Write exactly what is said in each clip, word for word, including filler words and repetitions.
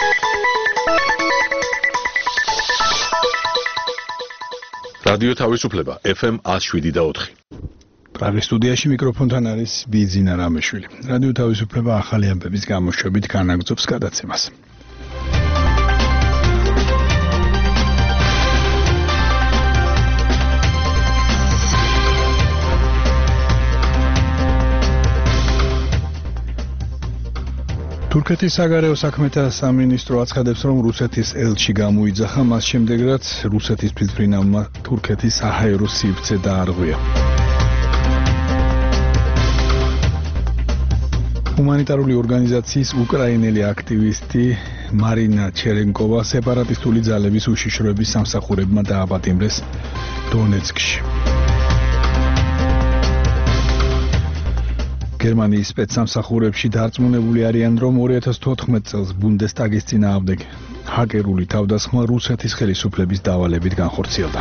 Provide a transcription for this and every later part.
რადიო თავისუფლება ეფ ემ one oh seven და four. პრაღის სტუდიაში მიკროფონთან არის ბიძინა რამეშვილი. რადიო თავისუფლება ახალი ამბების გამოშვებით განაგრძობს გადაცემას. თურქეთის საგარეო საქმეთა სამინისტრო აცხადებს, რომ რუსეთის ელჩი გამოიძახა მას შემდეგ, რაც რუსეთის თვითმფრინავმა თურქეთის საჰაერო სივრცე დაარღვია. ჰუმანიტარული ორგანიზაციის უკრაინელი აქტივისტი მარინა ჩერენკოვა სეპარატისტული ძალების უშიშროების სამსახურებმა დააპატიმრეს დონეცკში. გერმანიის სპეცსამსახურებში დარწმუნებული არიან, რომ two thousand fourteen წელს ბუნდესტაგის წინააღმდეგ ჰაკერული თავდასხმა რუსეთის ხელისუფლების დავალებით განხორციელდა.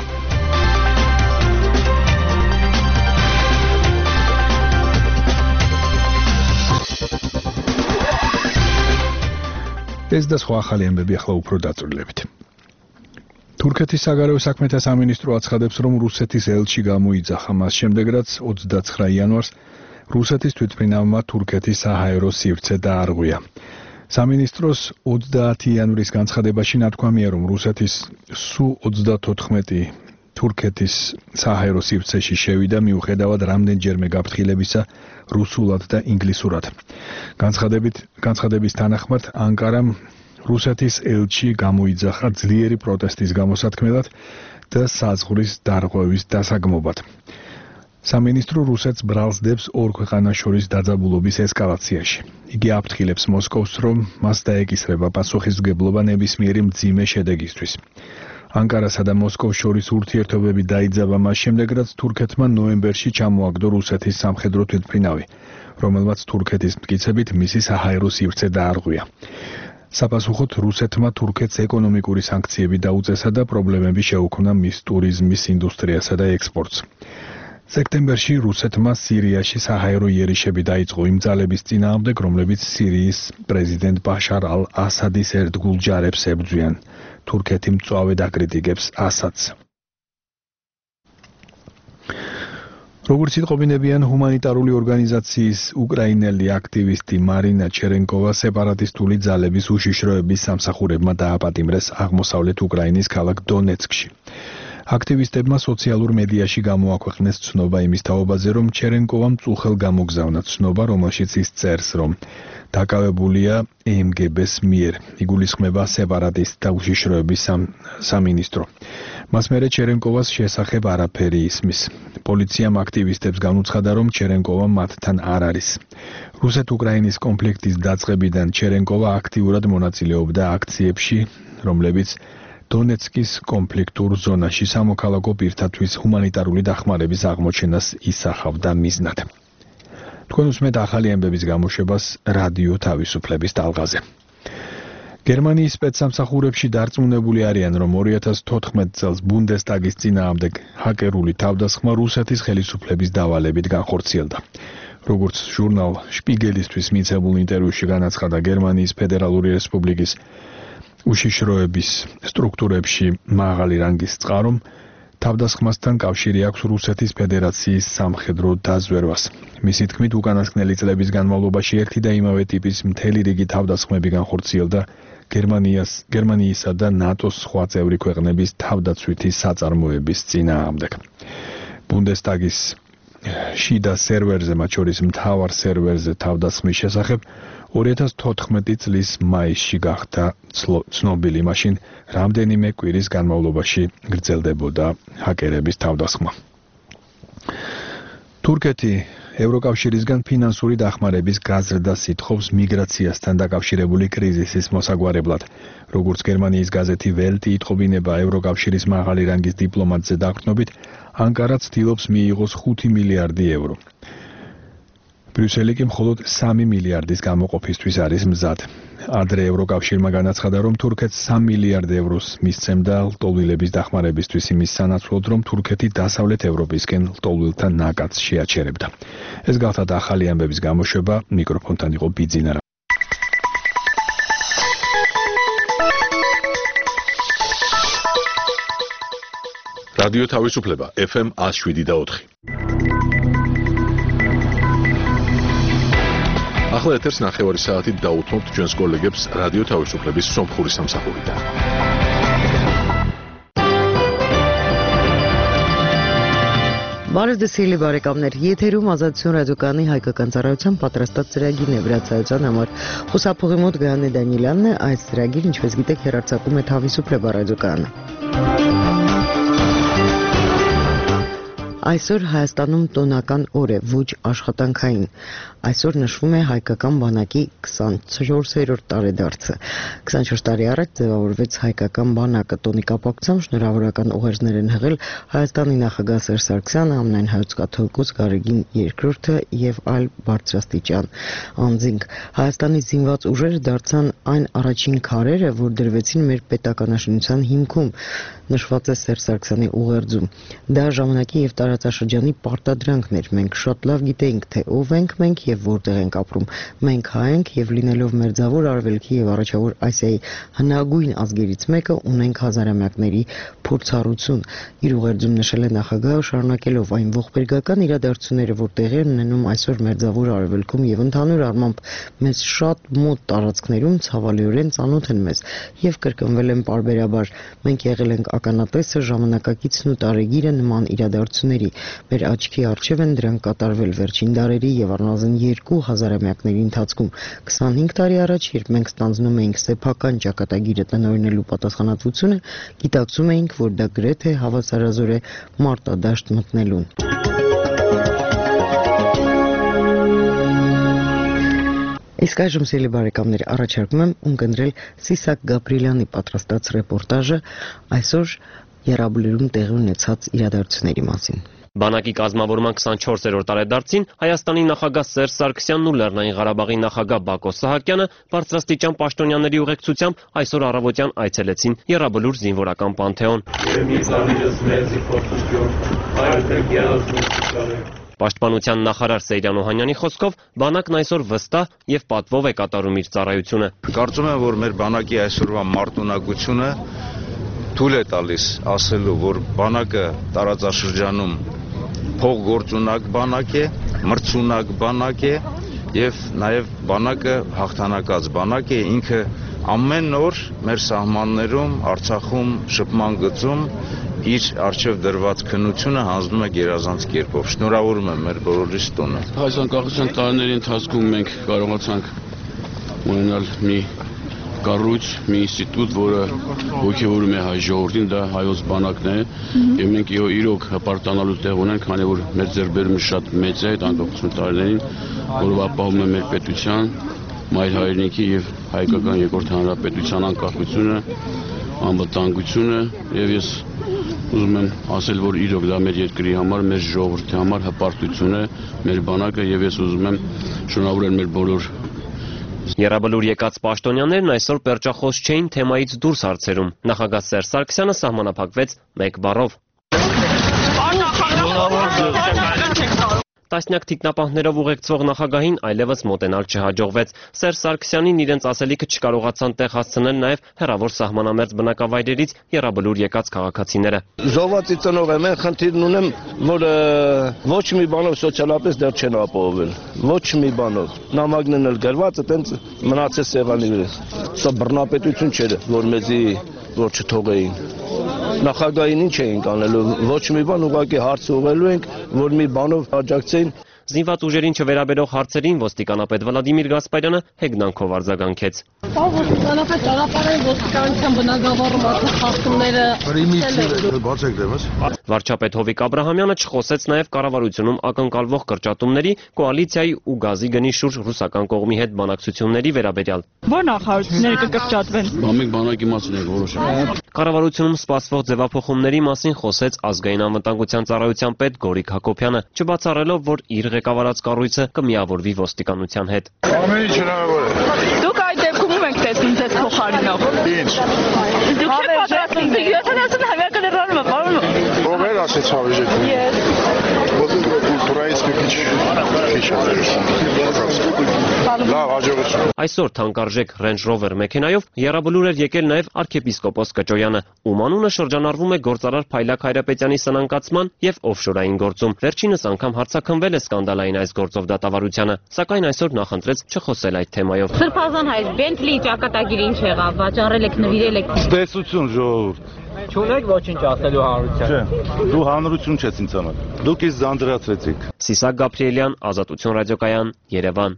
ეს და სხვა ახალი ამბები ახლა უფრო დაწვრილებით. თურქეთის საგარეო საქმეთა სამინისტრო აცხადებს, რომ რუსეთის ელჩი გამოიძახა მას შემდეგ, რაც twenty-nine იანვარს რუსეთის თვითმფრინავმა თურქეთის საჰაერო სივრცე დაარღვია. სამინისტროს twenty იანვრის განცხადებაში ნათქვამია, რომ რუსეთის სუ thirty-four თურქეთის საჰაერო სივრცეში შევიდა მიუხედავად რამდენჯერმე გაფრთხილებისა რუსულად და ინგლისურად. განცხადებით განცხადების თანახმად ანკარამ რუსეთის ელჩი გამოიძახა ძლიერი პროტესტის გამოსათქმელად და საზღვრის დარღვევის დასაგმობად. სამინისტრო რუსეთს ბრალს დებს ორ ქვეყანას შორის დაძაბულობის ესკალაციაში. იგი აფრთხილებს მოსკოვს, რომ მას დაეკისრება პასუხისმგებლობა ნებისმიერი მძიმე შედეგისთვის. ანკარასა და მოსკოვს შორის ურთიერთობები დაიძაბა მას შემდეგ, რაც თურქეთმა ნოემბერში ჩამოაგდო რუსეთის სამხედრო თვითმფრინავი, რომელმაც თურქეთის მტკიცებით მისი საჰაერო სივრცე დაარღვია. საპასუხოდ რუსეთმა თურქეთს ეკონომიკური სანქციები დაუწესა და პრობლემები შეუქმნა მის ტურიზმის ინდუსტრიასა და ექსპორტს. სექტემბერში რუსეთმა სირიაში საჰაერო იერიშები დაიწყო იმ ძალების წინააღმდეგ, რომლებიც სირიის პრეზიდენტ ბაშარ ალ-ასადის ერთგულ ჯარებს ებრძვიან. თურქეთი მწვავედ აკრიტიკებს ასადს. როგორც იტყობინებიან ჰუმანიტარული ორგანიზაციის უკრაინელი აქტივისტი მარინა ჩერენკოვა სეპარატისტული ძალების უშიშროების სამსახურებმა დააპატიმრეს აღმოსავლეთ უკრაინის ქალაქ დონეცკში. აქტივისტებმა სოციალურ მედიაში გამოაქვეყნეს ცნობა იმის თაობაზე, რომ ჩერენკოვამ წუხელ გამოგზავნა ცნობა, რომელშიც ის წერს, რომ დაკავებულია ემ გი ბეს მიერ. იგულისხმება სეპარატისტთა უშიშროების სამინისტრო. მას მერე ჩერენკოვას შესახებ არაფერი ისმის. პოლიციამ აქტივისტებს განუცხადა, რომ ჩერენკოვა მათთან არ არის. რუსეთ-უკრაინის კონფლიქტის დაწყებიდან ჩერენკოვა აქტიურად მონაწილეობდა აქციებში, რომლებიც დონეცკის კონფლიქტურ ზონაში სამოქალაქო პირთათვის ჰუმანიტარული დახმარების აღმოჩენას ისახავდა მიზნად. თქვენ უსმენთ ახალი ამბების გამოშვებას რადიო თავისუფლების ტალღაზე. გერმანიის სპეცსამსახურებში დარწმუნებული არიან, რომ two thousand fourteen წელს ბუნდესტაგის წინააღმდეგ ჰაკერული თავდასხმა რუსეთის ხელისუფლების დავალებით განხორციელდა. როგორც ჟურნალ შპიგელისთვის მიცემულ ინტერვიუში განაცხადა გერმანიის ფედერალური რესპუბლიკის უშიშროების სტრუქტურებში მაღალი რანგის წყარომ, თავდასხმასთან კავშირი აქვს რუსეთის ფედერაციის სამხედრო დაზვერვას. მისი თქმით, უკანასკნელი წლების განმავლობაში ერთი და იმავე ტიპის მთელი რიგი თავდასხმები განხორციელდა გერმანიას, გერმანიისა და ნატოს სხვა წევრი ქვეყნების თავდაცვითი საწარმოების წინააღმდეგ. ბუნდესტაგის შიდა სერვერზე, მათ შორის მთავარ სერვერზე თავდასხმის შესახებ two thousand fourteen წლის მაისში გახდა ცნობილი, მაშინ რამდენიმე კვირის განმავლობაში გრძელდებოდა ჰაკერების თავდასხმა. თურქეთი ევროკავშირისგან ფინანსური დახმარების გაზრდას ითხოვს მიგრაციასთან დაკავშირებული კრიზისის მოსაგვარებლად. როგორც გერმანიის გაზეთი ველტი იტყობინება ევროკავშირის მაღალი რანგის დიპლომატზე დაყრდნობით, ანკარა ცდილობს მიიღოს five მილიარდი ევრო. ბრიუსელი კი მხოლოდ three მილიარდის გამოყოფისთვის არის მზად. ადრე ევროკავშირმა განაცხადა, რომ თურქეთს three მილიარდ ევროს მისცემდა ლტოლვილების დახმარებისთვის იმის სანაცვლოდ, რომ თურქეთი დასავლეთ ევროპისკენ ლტოლვილთა ნაკადს შეაჩერებდა. ეს გახლავთ ახალი ამბების გამოშვება, მიკროფონთან იყო ბიძინა. რადიო თავისუფლება F M one oh seven point four. ახლა ეთერს ნახევარი საათით დაუთმობთ ჩვენს კოლეგებს რადიო თავისუფლების სომხური სამსახურიდან. Բարեզդեսիլի բարեկամներ, եթերում ազատություն ռադիոկայանի հայկական ծառայության պատրաստած ծրագիրն է վրացայության համար։ Խոսափողի մոտ Գայանե Դանիելյանն է, այս ծրագիրը, ինչպես գիտեք, հեռարձակում է Თავისუფლება ռադիոկայանը։ Այսօր Հայաստանում տոնական օր է, ոչ աշխատանքային։ Այսօր նշվում է հայկական բանակի twenty-fourth-րդ տարեդարձը։ twenty-four տարի առաջ ձևավորվեց հայկական բանակը, տոնի կապակցությամբ շնորհավորական ուղերձներ են հղել Հայաստանի նախագահ Սերժ Սարգսյանը, ամենայն հայոց կաթողիկոս Գարեգին երկրորդը եւ այլ բարձրաստիճան անձինք։ Հայաստանի զինված ուժերը դարձան այն առաջին քարերը, որ դրվեցին մեր պետականաշինության հիմքում, նշված է Սերժ Սարգսյանի ուղերձում։ Դա ժամանակի եւ տարածաշրջանի պարտադրանքն էր։ Մենք շատ լավ գիտեինք, թե ով ենք մենք եւ որտեղ ենք ապրում։ Մենք հայ ենք եւ լինելով մերձավոր Արևելքի եւ առաջավոր Ասիայի հնագույն ազգերից մեկը ունենք հազարամյակների փորձառություն։ Իր ուղերձում նշել է նախագահը, շարունակելով այն ողբերգական իրադարձությունները, որ տեղի են ունենում այսօր մերձավոր Արևելքում եւ ընդհանուր առմամբ մեզ շատ մոտ տարածքներում ցավալիորեն ծանոթ են մեզ եւ կրկնվել են պարբերաբար։ Մենք եղել ենք ականատեսը, ժամանակակիցն ու տարեգիրը նման իրադարձությունների։ Մեր աչքի առջև են դրանք կատարվել վերջին դարերի եւ առնվազն երկու հազարամյակների ընթացքում։ twenty-five տարի առաջ, երբ մենք ստանձնում էինք սեփական ճակատագիրը տնօրինելու պատասխանատվությունը, գիտակցում էինք, որ դա գրեթե հավասարազոր է մարտադաշտ մտնելուն։ Իսկ այժմ սիրելի բարեկամներ, առաջարկում եմ ունկնդրել Սիսակ Գաբրիելյանի պատրաստած ռեպորտաժը այսօր Եռաբլուրում տեղի ունեցած իրադարձությունների մասին։ Բանակի կազմավորման twenty-fourth-րդ տարեդարձին Հայաստանի նախագահ Սերժ Սարգսյանն ու Լեռնային Ղարաբաղի նախագահ Բակո Սահակյանը բարձրաստիճան պաշտոնյաների ուղեկցությամբ այսօր առավոտյան այցելեցին Եռաբլուր զինվորական պանթեոն։ Պաշտպանության նախարար Սեյրան Օհանյանի խոսքով բանակն այսօր վստահ եւ պատվով է կատարում իր ծառայությունը։ Կարծում եմ, որ մեր բանակի այսօրվա մարտունակությունը թույլ է տալիս ասելու, որ բանակը տարածաշրջանում փողգործունակ բանակ է, մրցունակ բանակ է եւ նաեւ բանակը հաղթանակած բանակ է, ինքը ամեն օր մեր սահմաններում, Արցախում, շփման գծում իր արժեվ դրված քննությունը հանձնում է գերազանց կերպով։ Շնորհավորում եմ մեր բոլորիս տոնը։ Այս անկախության տարիների ընթացքում մենք կարողացանք ունենալ մի կառույց, մի ինստիտուտ, որը ոգևորում է հայ ժողովրդին, դա հայոց բանակն է, եւ մենք իրոք հպարտանալու տեղ ունենք, քանի որ մեր ձեռքբերումը շատ մեծ է այդ անկախության տարիներին, որով ապահովում է մեր պետության, մայր հայրենիքի եւ հայկական երկրորդ հանրապետության անկախությունը, անվտանգությունը, եւ ես ուզում եմ ասել, որ իրոք դա մեր երկրի համար, մեր ժողովրդի համար հպարտություն է, մեր բանակը, եւ ես ուզում եմ շնորհավորել մեր բոլոր Եռաբլուր եկած պաշտոնյաներն այսօր պերճախոս չէին թեմայից դուրս հարցերում։ Նախագահ Սերժ Սարգսյանը սահմանափակվեց մեկ բառով։ Տասնյակ թիկնապահներով ուղեկցող նախագահին այլևս մոտենալ չհաջողվեց։ Սերժ Սարգսյանին իրենց ասելիքը չկարողացան տեղ հասցնել նաև հեռավոր սահմանամերձ բնակավայրերից Եռաբլուր եկած քաղաքացիները։ Զոհվածի ծնող եմ, խնդիրն ունեմ, որ ոչ մի բանով սոցիալապես դեռ չեն ապահովել։ Ոչ մի բանով։ Նամակներն էլ գրված, այտենց մնացել սեղանի վրա։ Սա բռնապետություն չէր, որ մեզի որ չթողեին։ Նախագահին ինչ էինք անելու, ոչ մի բան, ուղղակի հարց ուղղելու ենք, որ մի բանով աջակցեին։ Զինված ուժերին չվերաբերող հարցերին ոստիկանապետ Վլադիմիր Գասպարյանը հեգնանքով արձագանքեց։ Ոստիկանապետ ճանապարհային ոստիկանության բնագավառում խախտումները Վարչապետ Հովիկ Աբրահամյանը չխոսեց նաև կառավարությունում ակնկալվող կրճատումների, կոալիցիայի ու գազի գնի շուրջ ռուսական կողմի հետ բանակցությունների վերաբերյալ։ Որ նախարարությունները կկրճատվեն։ Մենք բանակի մասին ենք որոշել։ Կառավարությունում սպասվող ձևափոխումների մասին խոսեց ազգային անվտանգության ծառայության պետ Գորիկ Հակոբյանը, չբացառելով, որ իր ղեկավարած կառույցը կմիավորվի ոստիկանության հետ։ Ամեն ինչ հնարավոր է։ Դուք այդ դեպքում ում եք տեսնում ձեզ փոխարինող։ Ինչ։ Դուք եք պատրաստվում յոթանասուն հավաքականերանը, պարոն։ Ով էր ասեց հավեժեք։ Ես։ Ոսը կուլտուրայից մի քիչ քիչ Լավ, հաջողություն։ Այսօր թանկարժեք Range Rover մեքենայով եռաբլուր էր եկել նաև arczepiskopos Կճոյանը, ում անունը շրջանառվում է գործարար Փայլակ Հայրապետյանի սնանկացման եւ օֆշորային գործում։ Վերջինս անգամ հարցաքնվել է սկանդալային այս գործով դատավարությանը, սակայն այսօր նախընտրեց չխոսել այդ թեմայով։ Սրբազան հայ Bentley ճակատագիր ինչ եղավ, վաճառել եք, նվիրել եք։ Ստեսություն ժողովուրդ։ Չունեք ոչինչ ասելու հանրության։ Չէ, դու հանրություն չես ինձ համար։ Դուք ինձ զանդրացրեցիք։ Սիսակ Գաբրիելյան, Ազատություն ռադիոկայան, Երևան։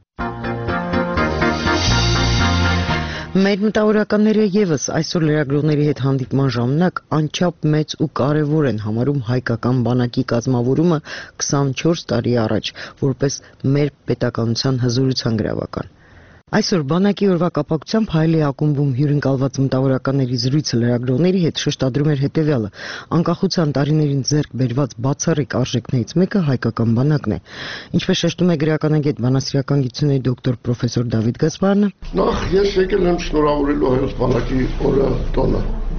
Մեր մտավորականները եւս այսօր լրագրողների հետ հանդիպման ժամանակ անչափ մեծ ու կարևոր են համարում հայկական բանակի կազմավորումը քսանչորս տարի առաջ, որպես մեր պետականության հզորության գրավական։ Այսօր բանակի օրվա կապակցությամբ Հայելի ակումբում հյուրընկալված մտավորականների զրույցը լրագրողների հետ շեշտադրում էր հետևյալը. անկախության տարիներին ձեռք բերված բացառիկ արժեքներից մեկը հայկական բանակն է։ Ինչպես շեշտում է գրականագետ բանասիրական գիտությունների դոկտոր պրոֆեսոր Դավիթ Գասպարյանը, նախ ես եկել եմ շնորհավորելու հայոց բանակի օրը տոնը։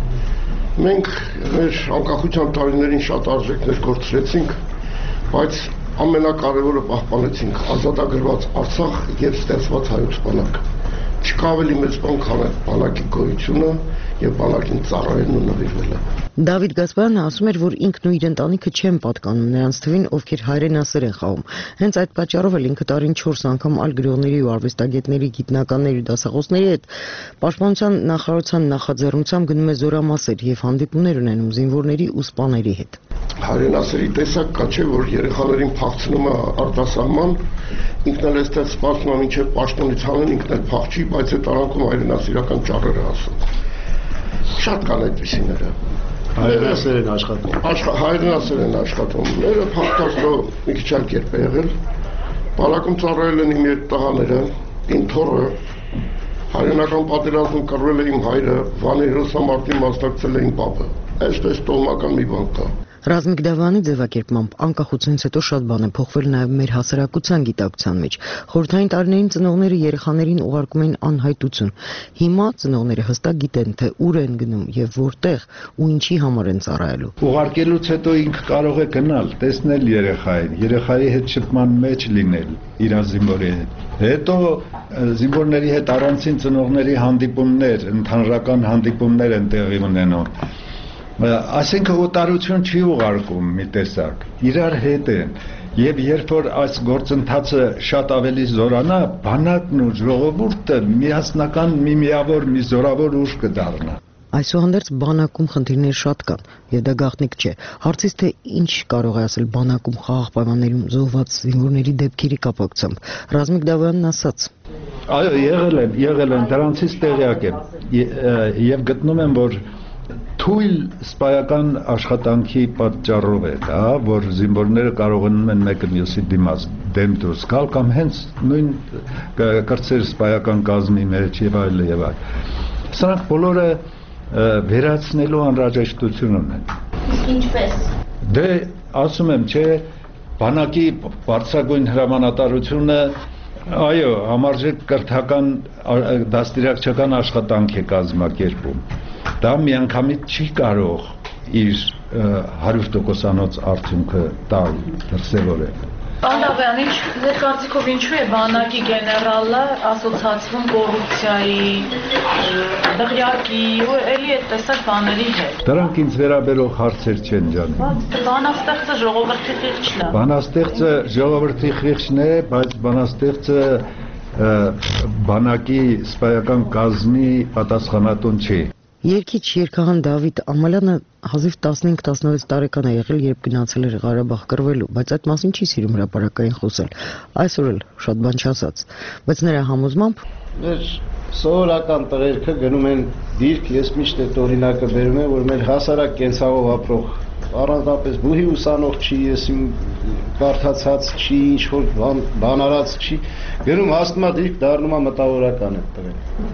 Մենք մեր անկախության տարիներին շատ արժեքներ կորցրեցինք, բայց ամենակարևորը պահպանեցինք ազատագրված Արցախ եւ ստեղծված հայոց բանակ։ Չկա ավելի մեծ բան, քան բանակի գոյությունը եւ բանակին ծառայելն ու նվիրվելը։ Դավիթ Գասպարյանը ասում էր, որ ինքն ու իր ընտանիքը չեն պատկանում նրանց թվին, ովքեր հայրենասեր են խաղում։ Հենց այդ պատճառով էլ ինքը տարին չորս անգամ այլ գրողների ու արվեստագետների, գիտնականների ու դասախոսների հետ պաշտպանության նախարարության նախաձեռնությամբ գնում է զորամասեր եւ հանդիպումներ ունենում զինվորների ու սպաների հետ։ Հայրենասերի տեսակ կա չէ, որ երեխաներին փախցնում է արտասահման, ինքն էլ էստեղ սպասում է մինչև պաշտոնից հանեն, ինքն էլ փախչի, բայց այդ արանքում հայրենասիրական ճառեր է ասում։ Շատ կան այդպիսիները։ Հայրենասեր են աշխատում։ Հայրենասեր են աշխատում։ Մերը փախտաշտո մի քիչ այլ կերպ է եղել։ Բանակում ծառայել են իմ երիտահաները, իմ թոռը, հայրենական պատերազմում կռվել է իմ հայրը, Վանի հերոսամարտին մասնակցել է իմ պապը։ Այսպես տոհմական մի բան կա։ Ռազմիկ Դավանի ձևակերպմամբ անկախությունից հետո շատ բան է փոխվել նաև մեր հասարակության գիտակցության մեջ։ Խորհրդային տարիներին ծնողները երեխաներին ուղարկում էին անհայտություն։ Հիմա ծնողները հստակ գիտեն, թե ուր են գնում եւ որտեղ ու ինչի համար են ծառայելու։ Ուղարկելուց հետո ինքը կարող է գնալ, տեսնել երեխային, երեխայի հետ շփման մեջ լինել, իր զինվորի հետ։ Հետո զինվորների հետ առանցին ծնողների հանդիպումներ, ընդհանրական հանդիպումներ են տեղի ունենում։ Այսինքն օտարություն չի ուղարկում մի տեսակ, իրար հետ են, եւ երբ որ այս գործընթացը շատ ավելի զորանա, բանակն ու ժողովուրդը միասնական մի միավոր մի զորավոր ուժ կդառնա։ Այսուհանդերձ բանակում խնդիրներ շատ կան, եւ դա գաղտնիք չէ։ Հարցից թե ինչ կարող է ասել բանակում խաղաղ պայմաններում զոհված զինվորների դեպքերի կապակցությամբ, Ռազմիկ Դավանն ասաց. Այո, եղել են, եղել են, դրանցից տեղյակ եմ, եւ գտնում եմ, որ թույլ սպայական աշխատանքի պատճառով է դա, որ զինվորները կարողանում են մեկը մյուսի դիմաց դեմ դուրս գալ կամ հենց նույն կրտսեր սպայական կազմի մեջ եւ այլ եւ այլ։ Սրանք բոլորը վերացնելու անհրաժեշտություն ունեն։ Իսկ ինչպես։ Դե ասում եմ, չէ, բանակի բարձրագույն հրամանատարությունը այո, համարժեք կրթական դաստիարակչական աշխատանք է կազմակերպում։ Դա միանգամից չի կարող իր հարյուր տոկոսանոց արդյունքը տալ, դրսևորել։ Պարոն Դավյան, ինչ ձեր կարծիքով ինչու է բանակի գեներալը ասոցացվում կոռուպցիայի, դղյակի ու էլի այդ տեսակ բաների հետ։ Դրանք ինձ վերաբերող հարցեր չեն ջան։ Բանաստեղծը ժողովրդի խիղճն է։ Բանաստեղծը ժողովրդի խիղճն է, բայց բանաստեղծը բանակի սպայական կազմի պատասխանատուն չի։ Երկիչ երգահան Դավիթ Ամալյանը հազիվ տասնհինգ տասնվեց տարեկան է եղել, երբ գնացել էր Ղարաբաղ կռվելու, բայց այդ մասին չի սիրում հրապարակային խոսել։ Այսօր էլ շատ բան չասաց, բայց նրա համոզմամբ մեր սովորական տղերքը գնում են դիրք, ես միշտ այդ օրինակը բերում եմ, որ մեր հասարակ կենցաղով ապրող առանձնապես բուհի ուսանող չի, ես իմ կարդացած չի, ինչ որ բան, բան արած չի, գնում հասնում է դիրք, դառնում է մտավորական այդ տղեն։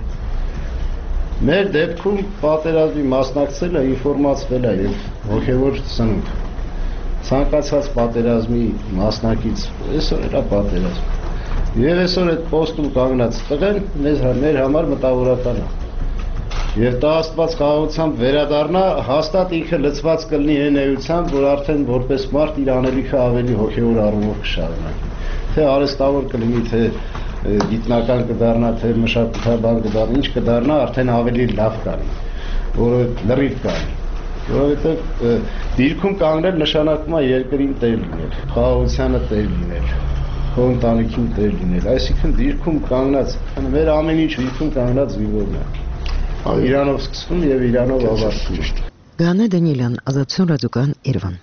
Մեր դեպքում պատերազմի մասնակցելը ինֆորմացվել է եւ հոգեվոր սնունդ։ Ցանկացած պատերազմի մասնակից այսօր էլա պատերազմ։ Եվ այսօր այդ պոստում կանգնած տղեն մեզ մեր համար մտավորական է։ Եվ դա աստված խաղաղությամբ վերադառնա, հաստատ ինքը լծված կլինի այն էությամբ, որ արդեն որպես մարդ իր անելիքը ավելի հոգեվոր առումով կշարունակի։ թե արհեստավոր կլինի, թե գիտնական կդառնա, թե մշակութաբան կդառնա, ինչ կդառնա, արդեն ավելի լավ կանի, որը լրիվ կանի, որովհետև դիրքում կանգնել նշանակում է երկրին տեր լինել, խաղաղությանը տեր լինել, քո ընտանիքին տեր լինել, այսինքն դիրքում կանգնած, մեր ամեն ինչ դիրքում կանգնած զինվորն է, Իրանով սկսվում և Իրանով ավարտվում։ Գանե Դանիելյան, Ազատություն ռադիոկայան, Երևան։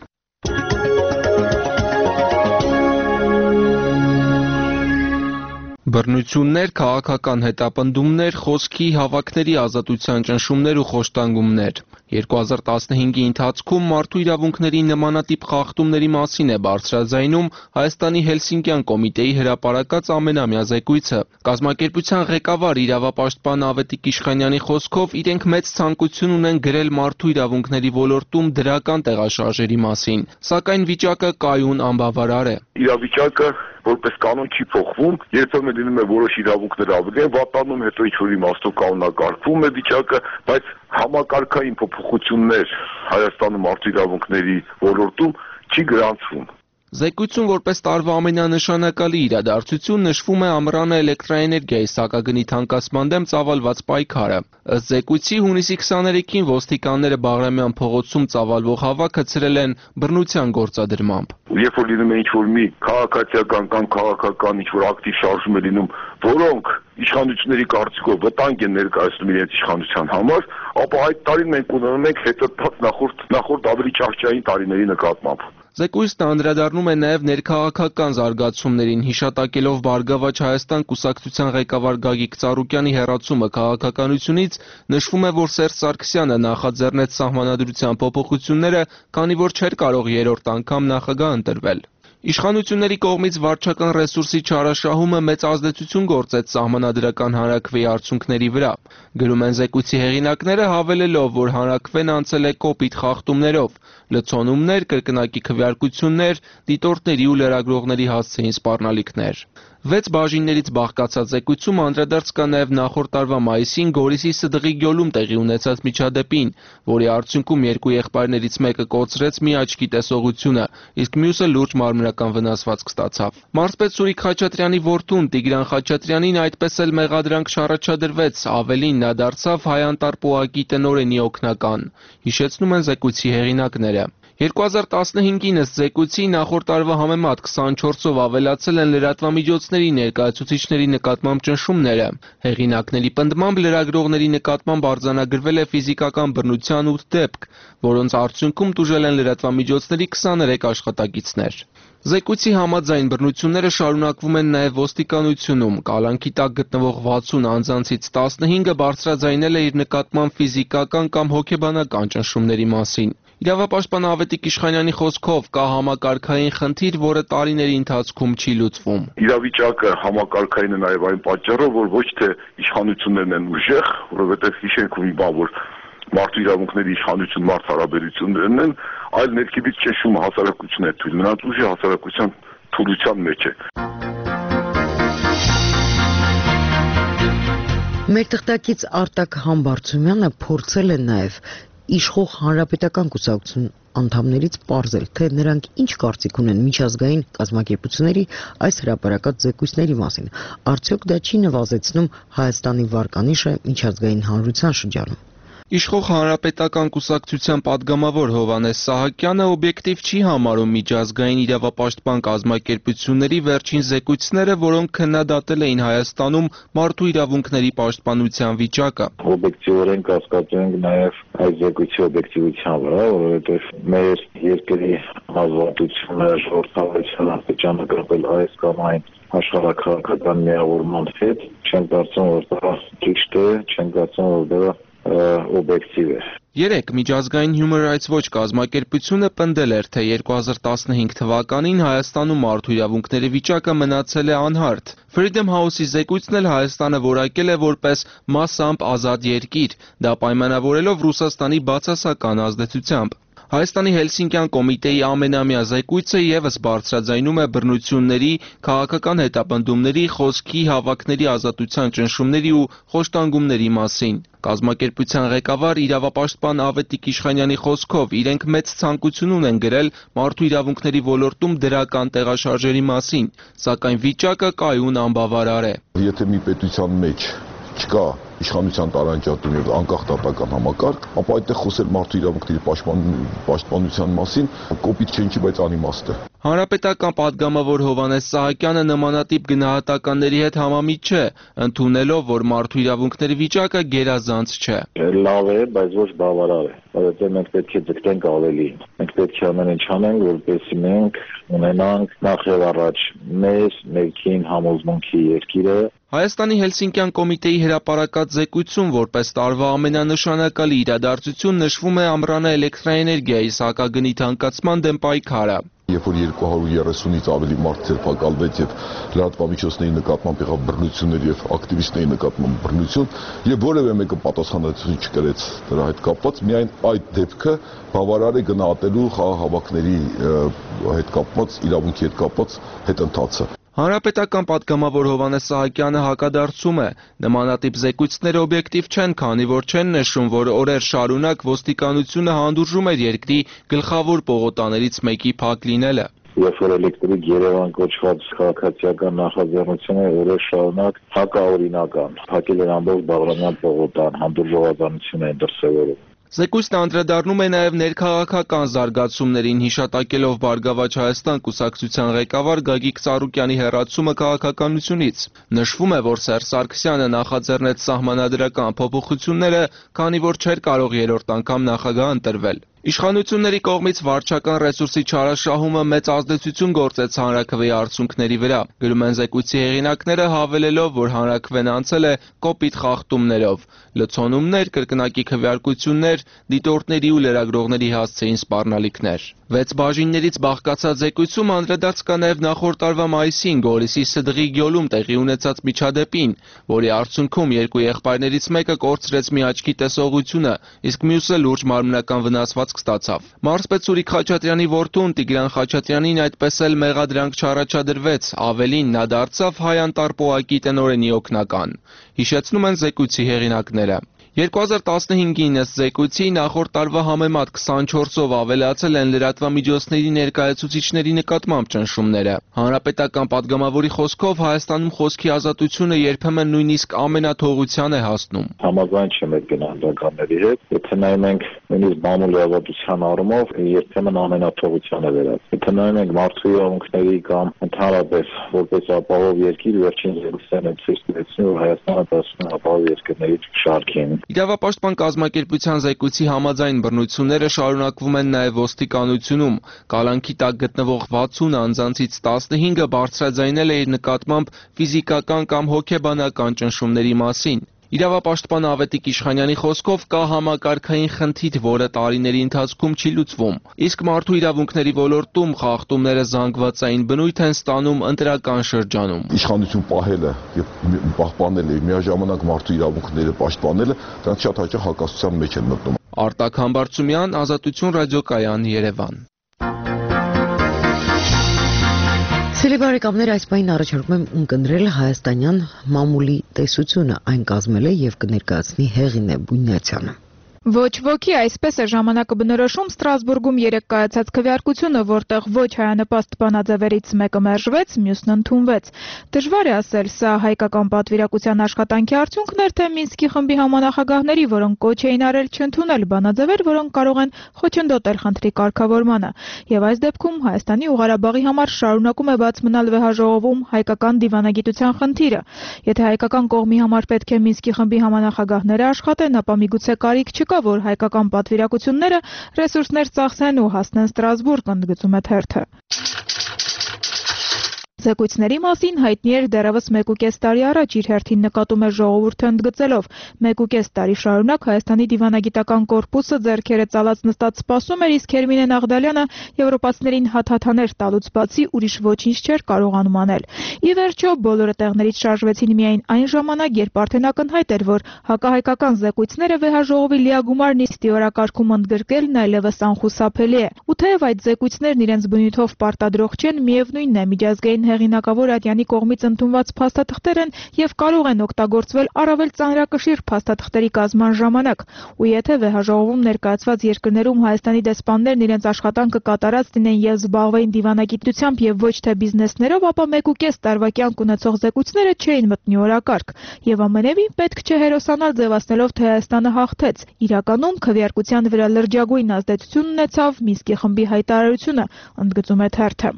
Բռնություններ, քաղաքական հետապնդումներ, խոսքի, հավաքների ազատության ճնշումներ ու խոշտանգումներ։ երկու հազար տասնհինգի ընթացքում մարդու իրավունքների նմանատիպ խախտումների մասին է բարձրաձայնում Հայաստանի Հելսինկյան կոմիտեի հրապարակած ամենամյա զեկույցը։ Կազմակերպության ղեկավար իրավապաշտպան Ավետիք Իշխանյանի խոսքով իրենք մեծ ցանկություն ունեն գրել մարդու իրավունքների ոլորտում դրական տեղաշարժերի մասին, սակայն վիճակը կայուն անբավարար է։ Իրավիճակը որպես կանոն չի փոխվում, երբեմն լինում է որոշ իրավունքներ ավելի են վատանում, հետո ինչ-որ իմաստով կանոնակարգվում է վիճակը, բայց համակարգային փոփոխություններ Հայաստանում մարդու իրավունքների ոլորտում չի գրանցվում։ Զեկույցում որպես տարվա ամենանշանակալի իրադարձություն նշվում է ամռանը էլեկտրաէներգիայի սակագնի թանկացման դեմ ծավալված պայքարը։ Ըստ զեկույցի հունիսի քսաներեքին ոստիկանները Բաղրամյան փողոցում ծավալվող հավաքը ցրել են բռնության գործադրմամբ։ Երբ որ լինում է ինչ-որ մի քաղաքացիական կամ քաղաքական ինչ-որ ակտիվ շարժում է լինում, որոնք իշխանությունների կարծիքով վտանգ են ներկայացնում իրենց իշխանության համար, ապա այդ տարին մենք ունենում ենք հետընթաց նախորդ նախորդ ավելի ճահճային տարիների նկատմամբ։ Զեկույցն անդրադառնում է նաև ներքաղաքական զարգացումներին, հիշատակելով Բարգավաճ Հայաստան կուսակցության ղեկավար Գագիկ Ծառուկյանի հեռացումը քաղաքականությունից, նշվում է, որ Սերժ Սարգսյանը նախաձեռնեց սահմանադրության փոփոխությունները, քանի որ չէր կարող երրորդ անգամ նախագահ ընտրվել։ Իշխանությունների կողմից վարչական ռեսուրսի չարաշահումը մեծ ազդեցություն գործեց սահմանադրական հանրաքվեի արդյունքների վրա։ Գրում են զեկույցի հեղինակները, հավելելով, որ հանրաքվեն անցել է կոպիտ խախտումներով, լցոնումներ, կրկնակի քվեարկություններ, դիտորդների ու լրագրողների հասցեին սպառնալիքներ։ Վեց բաժիններից բաղկացած զեկույցում անդրադարձ կա նաև նախորդ տարվա մայիսին Գորիսի Սդղի գյուլում տեղի ունեցած միջադեպին, որի արդյունքում երկու եղբայրներից մեկը կորցրեց մի աչքի տեսողությունը, իսկ մյուսը լուրջ մարմնական վնասվածք ստացավ։ Մարզպետ Սուրիկ Խաչատրյանի որդուն Տիգրան Խաչատրյանին այդպես էլ մեղադրանք չառաջադրվեց, ավելին նա դարձավ Հայ-Անտար պոակի տնօրենի օգնական, հիշեցնում են զեկույցի հեղինակները։ երկու հազար տասնհինգին ըստ զեկույցի նախորդ տարվա համեմատ քսանչորսով ավելացել են լրատվամիջոցների ներկայացուցիչների նկատմամբ ճնշումները։ Հեղինակների պնդմամբ լրագրողների նկատմամբ արձանագրվել է ֆիզիկական բռնության ութ դեպք, որոնց արդյունքում տուժել են լրատվամիջոցների քսաներեք աշխատակիցներ։ Զեկույցի համաձայն բռնությունները շարունակվում են նաև ոստիկանությունում, կալանքի տակ գտնվող վաթսուն անձանցից տասնհինգը բարձրաձայնել է իր նկատմամբ ֆիզիկական կամ հոգեբանական ճնշումների մասին։ Իրավապաշտպան Ավետիք Իշխանյանի խոսքով կա համակարգային խնդիր, որը տարիների ընթացքում չի լուծվում։ Իրավիճակը համակարգային է նաև այն պատճառով, որ ոչ թե իշխանություններն են ուժեղ, որովհետև հիշենք մի բան, որ մարդու իրավունքների իշխանություն մարդ հարաբերություններն են, այլ ներքևից ճնշումը հասարակությունն է թույլ, նրանց ուժը հասարակության թուլության մեջ է։ Մեր թղթակից Արտակ Համբարձումյանը փորձել է նաև իշխող հանրապետական կուսակցություն անդամներից պարզել, թե նրանք ինչ կարծիք ունեն միջազգային կազմակերպությունների այս հրապարակած զեկույցների մասին։ Արդյոք դա չի նվազեցնում Հայաստանի վարկանիշը միջազգային հանրության շրջանում։ Իշխող հանրապետական կուսակցության падգամավոր Հովհաննես Սահակյանը օբյեկտիվ չի համարում միջազգային իրավապաշտպան կազմակերպությունների վերջին զեկույցները, որոնք քննադատել էին Հայաստանում մարդու իրավունքների պաշտպանության վիճակը։ Օբյեկտիվորեն կասկածում ենք նաև այս զեկույցի օբյեկտիվության վրա, որովհետև մեր երկրի ազատությունը, ժողովրդավարությունը պետք է կապել այս կամ այն աշխարհաքաղաքական միավորման հետ, չեմ կարծում, որ դա ճիշտ է, չեմ կարծում, որ դա օբյեկտիվ է։ Երեկ միջազգային Human Rights Watch կազմակերպությունը պնդել էր, թե երկու հազար տասնհինգ թվականին Հայաստանում մարդու իրավունքների վիճակը մնացել է անհարթ։ Freedom House-ի զեկույցն էլ Հայաստանը որակել է որպես մասամբ ազատ երկիր, դա պայմանավորելով Ռուսաստանի բացասական ազդեցությամբ։ Հայաստանի Հելսինկյան կոմիտեի ամենամյա զեկույցը ևս բարձրաձայնում է բռնությունների, քաղաքական հետապնդումների, խոսքի, հավաքների ազատության ճնշումների ու խոշտանգումների մասին։ Կազմակերպության ղեկավար իրավապաշտպան Ավետիք Իշխանյանի խոսքով իրենք մեծ ցանկություն ունեն գրել մարդու իրավունքների ոլորտում դրական տեղաշարժերի մասին, սակայն վիճակը կայուն անբավարար է։ Եթե մի պետության մեջ չկա իշխանության տարանջատում եւ անկախ դատական համակարգ, ապա այդտեղ խոսել մարդու իրավունքների պաշտպանության մասին կոպիտ չենչի, բայց անիմաստ է։ Հանրապետական падգամավոր Հովհաննես Սահակյանը նմանատիպ գնահատականների հետ համամիտ չէ, ընդունելով, որ մարդու իրավունքների վիճակը գերազանց չէ։ Լավ է, բայց ոչ բավարար է, որովհետեւ մենք պետք է ձգտենք ավելին։ Մենք պետք է ամեն ինչ անենք, որպեսզի մենք ունենանք նախ եւ առաջ մեր ներքին համոզմունքի երկիրը։ Հայաստանի Հելսինկյան կոմիտեի հրապարակած զեկույցում որպես տարվա ամենանշանակալի իրադարձություն նշվում է ամռանը էլեկտրաէներգիայի սակագնի թանկացման դեմ պայքարը։ Երբ որ երկու հարյուր երեսունից ավելի մարդ ձերբակալվեց եւ լրատվամիջոցների նկատմամբ եղավ բռնություններ եւ ակտիվիստների նկատմամբ բռնություն, եւ որևէ մեկը պատասխանատվություն չկրեց դրա հետ կապված, միայն այդ դեպքը բավարար է գնահատելու խաղաղավաքների հետ կապված, իրավունքի հետ կապված հետընթացը։ Հանրապետական падգամավոր Հովհաննես Սահակյանը հակադարձում է, նմանատիպ զեկույցները օբյեկտիվ չեն, քանի որ չեն նշում, որ օրեր շարունակ ոստիկանությունը հանդուրժում էր երկրի գլխավոր պողոտաներից մեկի փակ լինելը։ Երբ որ էլեկտրիկ Երևան կոչված քաղաքացիական նախաձեռնությունը օրեր շարունակ հակաօրինական, փակել էր ամբողջ Բաղրամյան պողոտան, հանդուրժողականություն են դրսևորում։ Զեկույցն անդրադառնում է նաև ներքաղաքական զարգացումներին, հիշատակելով Բարգավաճ Հայաստան կուսակցության ղեկավար Գագիկ Ծառուկյանի հեռացումը քաղաքականությունից։ Նշվում է, որ Սերժ Սարգսյանը նախաձեռնեց սահմանադրական փոփոխությունները, քանի որ չէր կարող երրորդ անգամ նախագահ ընտրվել։ Իշխանությունների կողմից վարչական ռեսուրսի չարաշահումը մեծ ազդեցություն գործեց հանրաքվեի արդյունքների վրա, գրում են զեկույցի հեղինակները, հավելելով, որ հանրաքվեն անցել է կոպիտ խախտումներով, լցոնումներ, կրկնակի քվեարկություններ, դիտորդների ու լրագրողների հասցեին սպառնալիքներ։ Վեց բաժիններից բաղկացած զեկույցում անդրադարձ կա նաև նախորդ տարվա մայիսին Գորիսի Սդղի գյուղում տեղի ունեցած միջադեպին, որի արդյունքում երկու եղբայրներից մեկը կորցրեց մի աչքի տեսողությունը, իսկ մյուսը լուրջ մարմնական վնասվածք ստացավ։ Մարզպետ Սուրիկ Խաչատրյանի որդուն Տիգրան Խաչատրյանին այդպես էլ մեղադրանք չառաջադրվեց, ավելին նա դարձավ հայ անտարպոակի տնօրենի օգնական։ Հիշեցնում են զեկույցի հեղինակները։ երկու հազար տասնհինգին ըստ զեկույցի նախորդ տարվա համեմատ քսանչորսով ավելացել են լրատվամիջոցների ներկայացուցիչների նկատմամբ ճնշումները։ Հանրապետական падգամավորի խոսքով Հայաստանում խոսքի ազատությունը երբեմն նույնիսկ ամենաթողության է հասնում։ Համաձայն չեմ այդ գնահատականների հետ, եթե նայում ենք նույնիսկ բամուլի ազատության առումով երբեմն ամենաթողության է վերածվել։ Եթե նայում ենք մարդու իրավունքների կամ ընդհանրապես որպես ապահով երկիր, վերջին զեկույցներն են ցույց տվեցին, որ Հայաստանը դասում է ապահով երկրների շարքին։ Իրավապաշտպան կազմակերպության զեկույցի համաձայն բռնությունները շարունակվում են նաև ոստիկանությունում։ Կալանքի տակ գտնվող վաթսուն անձանցից տասնհինգը բարձրաձայնել է իր նկատմամբ ֆիզիկական կամ հոգեբանական ճնշումների մասին։ Իրավապաշտպան Ավետիք Իշխանյանի խոսքով կա համակարգային խնդիր, որը տարիների ընթացքում չի լուծվում, իսկ մարդու իրավունքների ոլորտում խախտումները զանգվածային բնույթ են ստանում ընտրական շրջանում։ Իշխանություն պահելը եւ պահպանելը, միաժամանակ մարդու իրավունքները պաշտպանելը, դրանք շատ հաճախ հակասության մեջ են մտնում։ Արտակ Համբարձումյան, Ազատություն ռադիոկայան, Երևան։ Սիրելի բարեկամներ, այս պահին առաջարկում եմ ունկնդրել հայաստանյան մամուլի տեսությունը, այն կազմել է եւ կներկայացնի Հեղինե Բունյացյանը։ Ոչ ոքի այսպես է ժամանակը բնորոշում Ստրասբուրգում երեկ կայացած քվեարկությունը, որտեղ ոչ հայանպաստ բանաձևերից մեկը մերժվեց, մյուսն ընդունվեց։ Դժվար է ասել, սա հայկական պատվիրակության աշխատանքի արդյունքն էր, թե Մինսկի խմբի համանախագահների, որոնք կոչ էին արել չընդունել բանաձևեր, որոնք կարող են խոչընդոտել խնդրի կարգավորմանը։ Եվ այս դեպքում Հայաստանի ու Ղարաբաղի համար շարունակում է բաց մնալ վեհաժողովում հայկական դիվանագիտության խնդիրը։ Եթե հայկական կողմի համար պետք է Մինսկի խմբի համանախագահները աշխատեն, ապա միգուցե կարիք չկա, որ հայկական պատվիրակությունները ռեսուրսներ ծախսեն ու հասնեն Ստրասբուրգ, ընդգծում է թերթը։ Զեկույցների մասին հայտնի էր դեռևս մեկուկես տարի առաջ իր հերթին նկատում էր ժողովուրդը ընդգծելով. մեկուկես տարի շարունակ Հայաստանի դիվանագիտական կորպուսը ձեռքերը ծալած նստած սպասում էր, իսկ Հերմինե Նաղդալյանը եվրոպացիներին հաթաթաներ տալուց բացի ուրիշ ոչինչ չէր կարողանում անել։ Ի վերջո բոլորը տեղներից շարժվեցին միայն այն ժամանակ, երբ արդեն ակնհայտ էր, որ հակահայկական զեկույցները վեհաժողովի լիագումար նիստի օրակարգում ընդգրկելն այլևս անխուսափելի է։ Ու թեև այդ զեկույցներն իրենց բնույթով պարտադրող չեն, միևնույնն է միջազգային հեղինակավոր ատյանի կողմից ընդունված փաստաթղթեր են եւ կարող են օգտագործվել առավել ծանրակշիռ փաստաթղթերի կազման ժամանակ։ Ու եթե վեհաժողովում ներկայացված երկրներում Հայաստանի դեսպաններն իրենց աշխատանքը կատարած դինեն եւ զբաղվեին դիվանագիտությամբ եւ ոչ թե բիզնեսներով, ապա մեկուկես տարվա կյանք ունեցող զեկույցները չէին մտնի օրակարգ։ Եվ ամենևին պետք չէ հերոսանալ ձևացնելով, թե Հայաստանը հաղթեց։ Իրականում քվեարկության վրա լրջագույն ազդեցություն ունեցավ Մինսկի խմբի հայտարարությունը, ընդգծում է թերթը։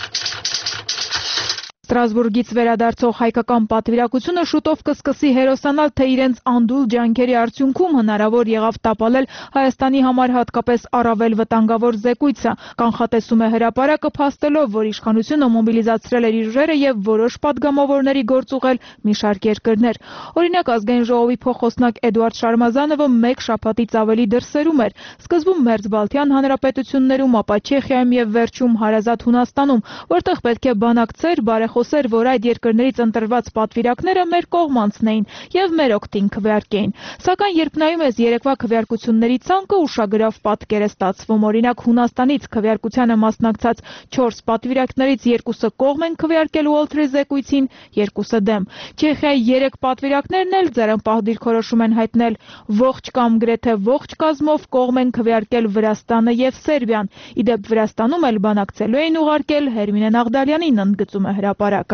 Ստրասբուրգից վերադարձող հայկական պատվիրակությունը շուտով կսկսի հերոսանալ, թե իրենց անդուլ ջանքերի արդյունքում հնարավոր եղավ տապալել Հայաստանի համար հատկապես առավել վտանգավոր զեկույցը։ Կանխատեսում է հրապարակը, փաստելով, որ իշխանությունը մոբիլիզացրել էր իր ուժերը եւ որոշ падգամավորների գործ ուղղել մի շարք երկրներ։ Օրինակ, ազգային ժողովի փոխոսնակ Էդուարդ Շարմազանովը մեկ շաբաթից ավելի դրսերում էր։ Սկզբում Մերձբալթյան հանրապետություններում, ապա Չեխիայում եւ վերջում հարազատ Հունաստանում, որտեղ պետք է բանակցեր, բարեխոսեր, որ այդ երկրներից ընտրված պատվիրակները մեր կողմանցնեին եւ մեր օգտին քվեարկեին։ Սակայն երբ նայում ես երեկվա քվեարկությունների ցանկը, ուշագրավ պատկեր է ստացվում։ Օրինակ, Հունաստանից քվեարկությանը մասնակցած չորս պատվիրակներից երկուսը կողմ են քվեարկել Ուոլթրի զեկույցին, երկուսը դեմ։ Չեխիայի երեք պատվիրակներն էլ ձեռնպահ դիրքորոշում են հայտնել, ողջ կամ գրեթե ողջ կազմով կողմ են քվեարկել Վրաստանը եւ Սերբիան։ Իդեպ Վրաստանում էլ բանակցելու էին ուղարկել Հերմինե Նաղդալյանին, ընդգծում է հրապարակը։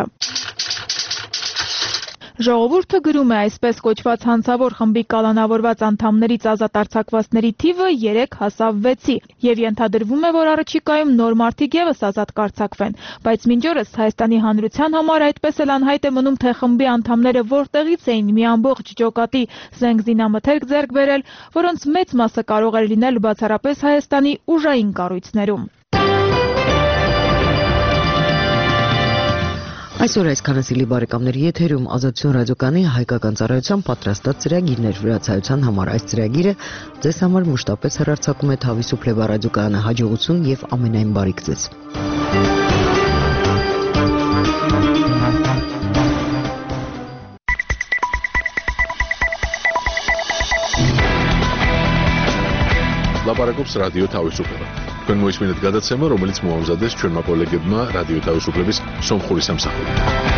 Ժողովուրդը գրում է, այսպես կոչված հանցավոր խմբի կալանավորված անդամներից ազատ արձակվածների թիվը երեք հասավ վեցի եւ ենթադրվում է, որ առաջիկայում նոր մարդիկ եւս ազատ կարձակվեն, բայց մինչ օրս Հայաստանի հանրության համար այդպես էլ անհայտ է մնում, թե խմբի անդամները որտեղից էին մի ամբողջ ջոկատի զենք զինամթերք ձեռք բերել, որոնց մեծ մասը կարող էր լինել բացառապես Հայաստանի ուժային կառույցներում։ Այսօր այսքանը սիրելի բարեկամներ, եթերում Ազատություն ռադիոկայանի հայկական ծառայության պատրաստած ծրագիրներ վրացայության համար։ Այս ծրագիրը ձեզ համար մշտապես հեռարձակում է Թավիսու Փլեվա ռադիոկայանը։ Հաջողություն եւ ամենայն բարիք ձեզ։ Լապարակობს ռադիո Թավիսուփլեվա։ Կնմոյսմինդ գադացեմը, რომელიც մոհամզադես չորմա կոլեգեբմա ռադիո Թավիսուփլեվիս Սոմխուրի Սամսախուրի։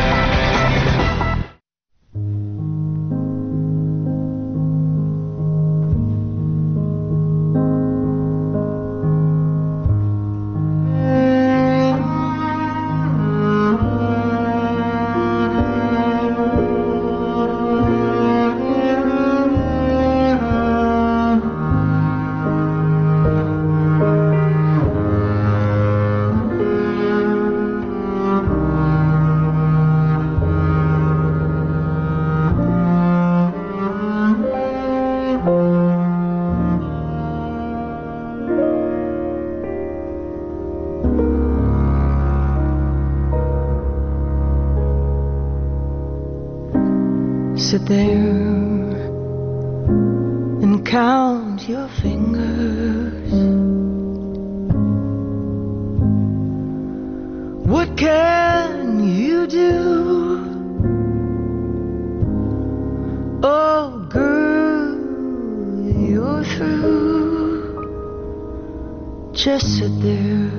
Sit there and count your fingers. What can you do? Oh, girl, you're through. Just sit there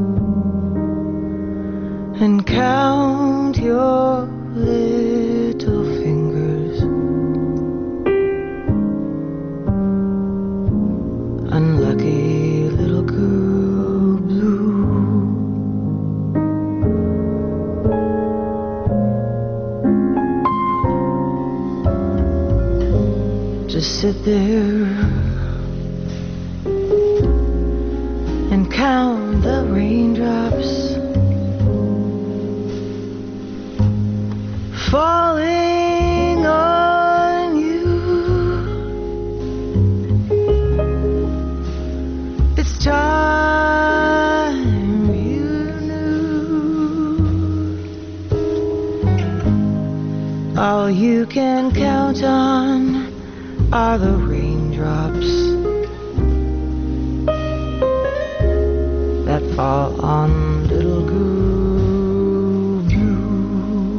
and count your little fingers. Unlucky little girl blue. Just sit there and count the raindrops falling on you. It's time you knew are the raindrops that fall on little groove blue.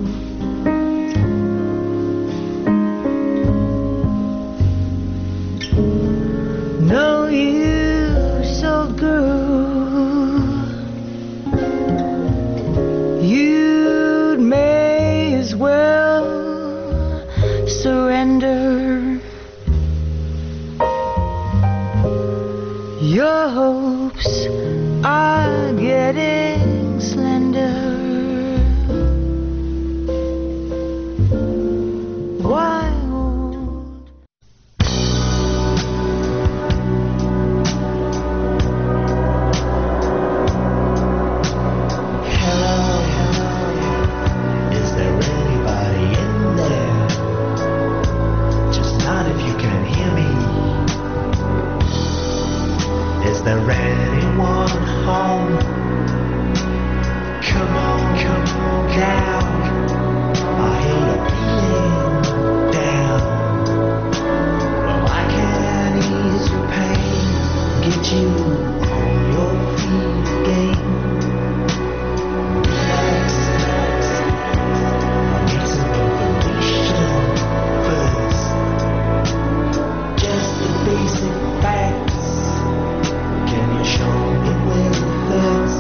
No use, old girl, you'd may as well surrender. Your hopes are getting slender. Why hold? Hello, hello. Is there anybody in there? Just not if you can hear me. Is there anyone home? Come on, come on down. I hear you feeling down. Well, I can ease your pain, get you on your feet again. Relax, relax. I need some information first. Just the basic facts. Can you show me where it hurts?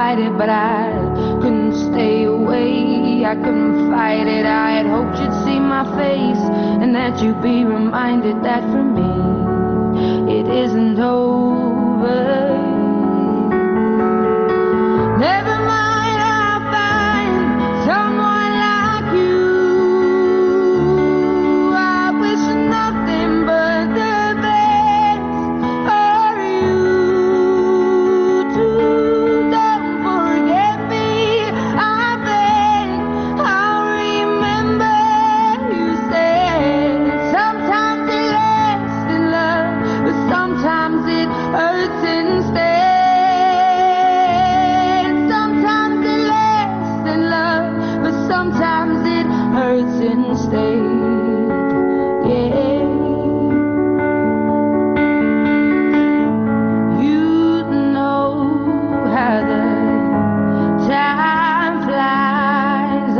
uninvited, but I couldn't stay away. I couldn't fight it. I had hoped you'd see my face and that you'd be reminded that for me it isn't over. Never mind, I'll find someone like you. I wish nothing but the best for you too. Don't forget me, I beg. I'll remember you said sometimes it lasts in love, but sometimes it hurts instead. Sometimes it lasts in love, but sometimes it hurts instead. Yeah. You know how the time flies.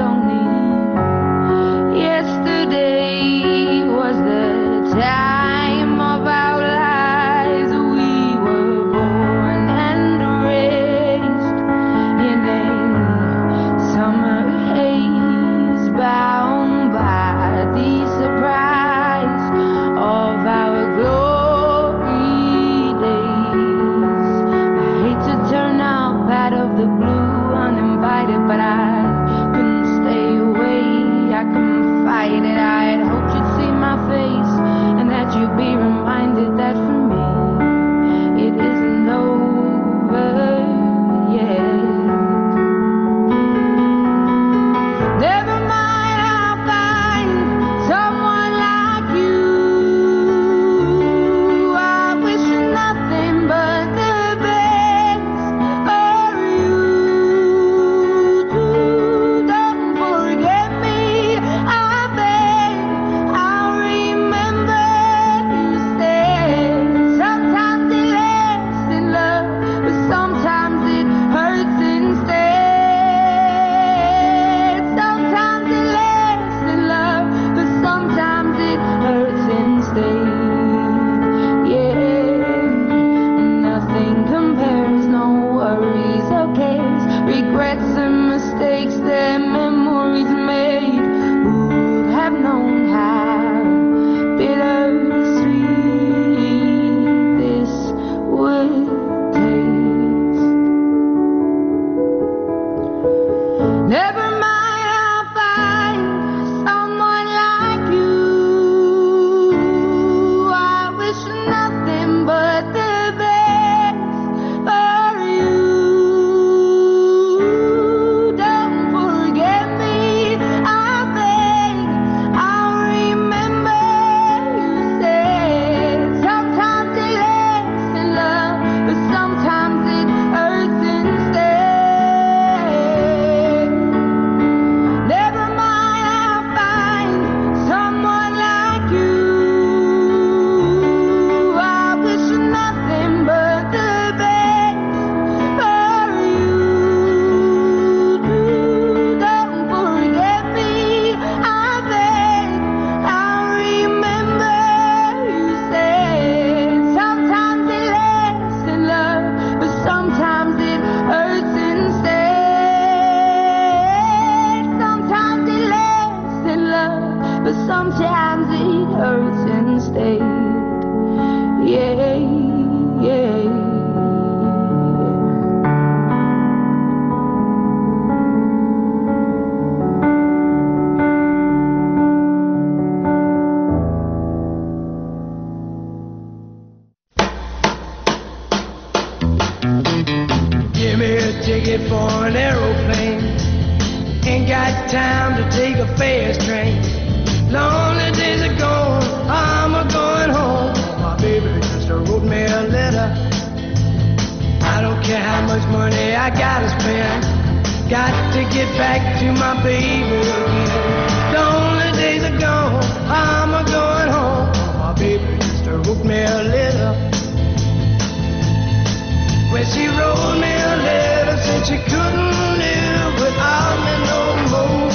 Only yesterday was the time of our lives. We were born and raised in a summer haze, bound by the surprise of our glory days. I hate to turn up out of the blue uninvited, but I couldn't stay away. I couldn't fight it. I had hoped you'd see my face and that you'd be reminded that for me it isn't over yet. Never mind, I'll find someone like you. I wish nothing but the best for you too. Don't forget me, I beg. I'll remember you said sometimes it lasts in love, but sometimes it hurts instead. Sometimes it lasts in love, but sometimes it hurts instead. Yeah, nothing compares, no worries or cares, regrets and mistakes that memories made. Who would have known how bittersweet this would taste? Never mind, I'll find someone like you. I wish nothing but the best for you. Don't forget me, I beg. I'll remember you said sometimes it lasts in love, but sometimes it hurts instead. Never mind, I'll find someone like you. I wish nothing but the best for you too. Don't forget me, I beg. I'll remember you said sometimes it lasts in love, but sometimes it hurts instead. Sometimes it lasts in love, but sometimes it hurts instead. Yeah, yeah. Give me a ticket for an aeroplane. Ain't got time to take a fast train. Lonely days are gone, I'm a going home. My baby just wrote me a letter. I don't care how much money I gotta spend. Got to get back to my baby again. Lonely days are gone, I'm a going home. My baby just wrote me a letter. Well, she wrote me a letter, said she couldn't live without me no more.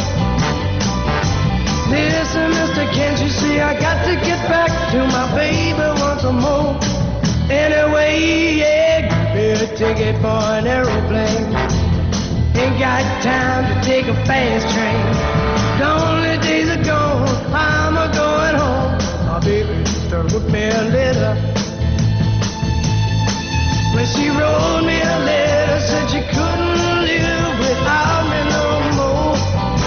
Listen, mister, can't you see I got to get back to my baby once more? Anyway, yeah, give me a ticket for an aeroplane. got time to take a fast train. Lonely days are gone, I'm a going home. My baby just wrote me a letter. When she wrote me a letter, said she couldn't live without me no more.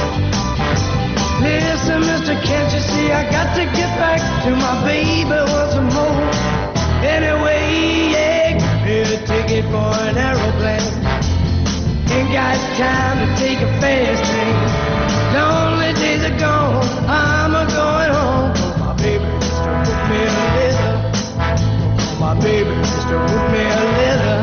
Listen, mister, can't you see I got to get back to my baby once more? Anyway, yeah, get a ticket for an aeroplane. Ain't got time to take a fast train. Lonely days are gone, I'm a going home. My baby just wrote me a letter. My baby just wrote me a letter.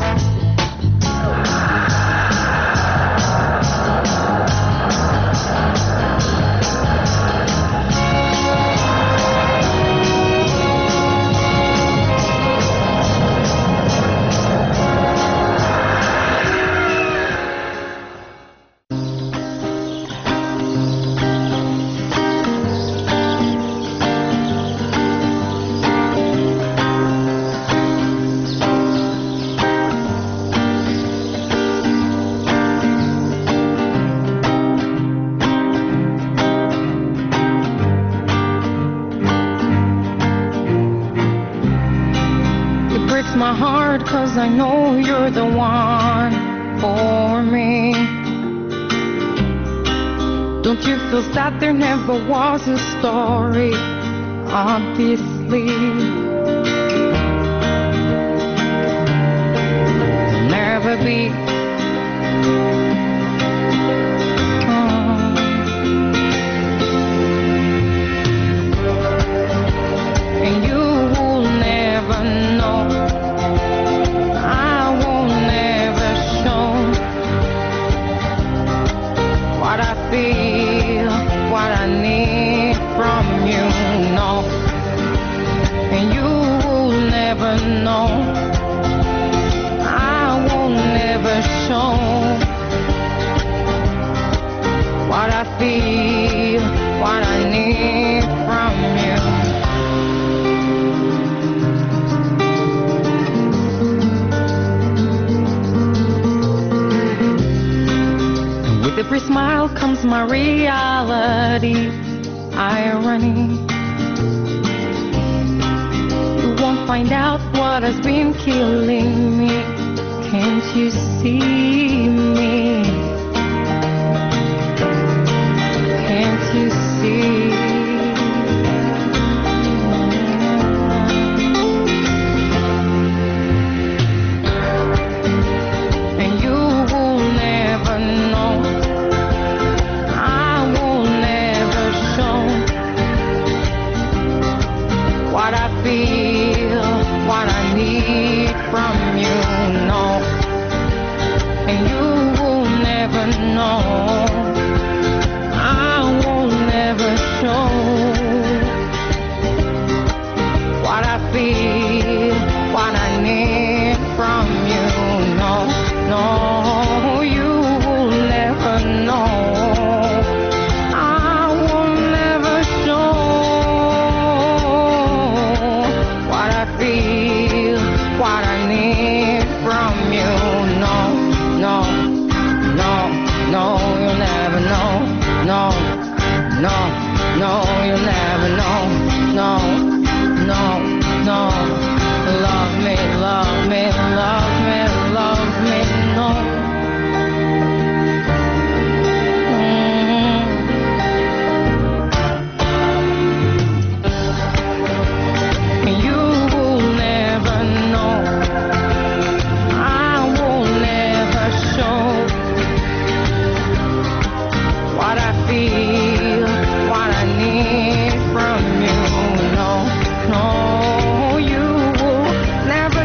My heart, 'cause I know you're the one for me. Don't you feel sad there never was a story? Obviously, never be. And you will never know. Feel what I need from you, no, and you will never know. I will never show what I feel, what I need from you. With every smile comes my reality, irony. You won't find out what has been killing me. Can't you see me? Can't you see? And you will never know. What I feel, what I need from you, no, and you will never know. I will never show what I feel, what I need from you, no, no, you will never know. What I need from you, no, no, no, no, you'll never know, no, no, no, you'll never know, no, no, no, love me, love me, love me, love me, no. Never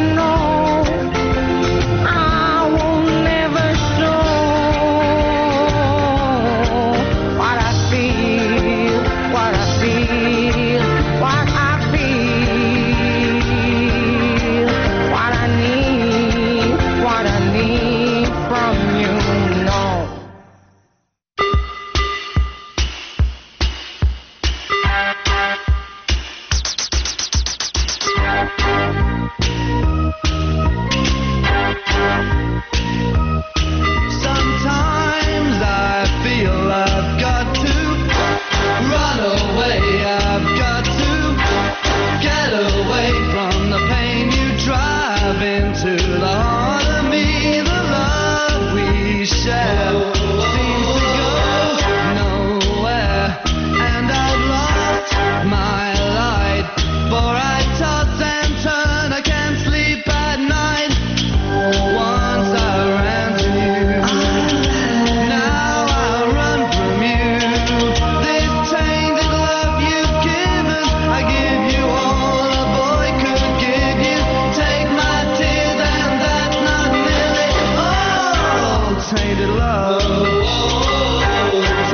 painted love.